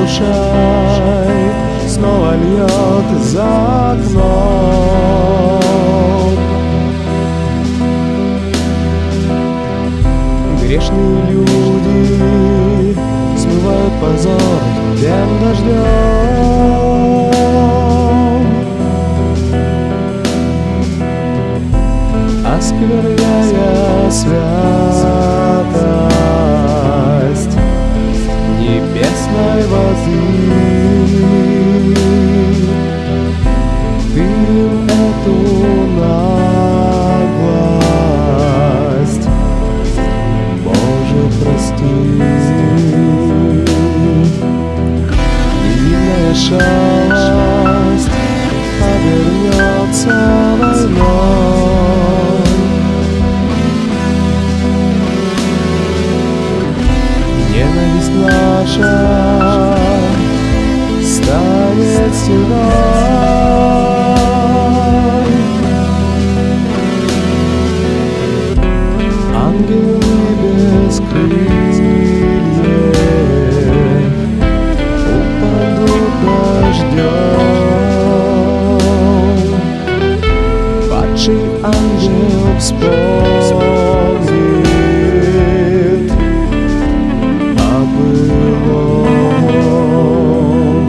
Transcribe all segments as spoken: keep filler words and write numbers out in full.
послушай, снова льет за окном. Грешные люди смывают позор тем дождем, оскверняя святость небесной воды. Ты эту наглость, Боже, прости. Невинная шалость обернется войной. Ненависть наша станет стеной. Ангелы без крыльев упадут дождем. Падший ангел вспомнит о былом.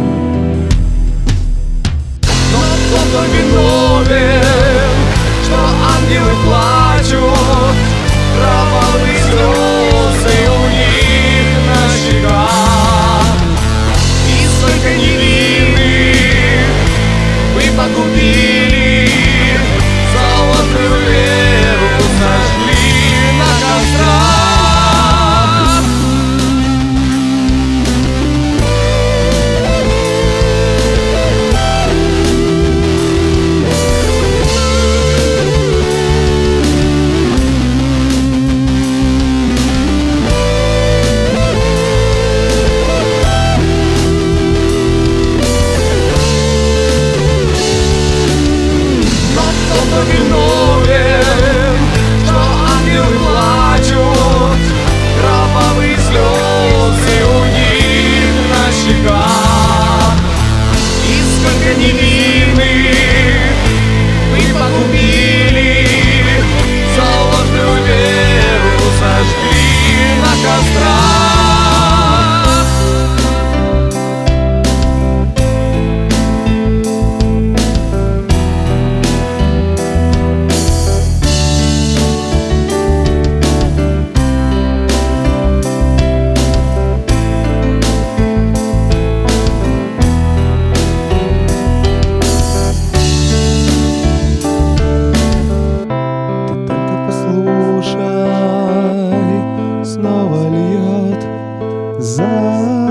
Но кто-то виновен, что ангелы плачут, кровавые слезы у них на щеках. И столько невинных вы погубили, золотую веру сожгли на кострах. Виновен, что ангелы плачут, кровавые слезы у них на щеках. И сколько невинных вы погубили, за ложную веру сожгли на кострах. Снова льет за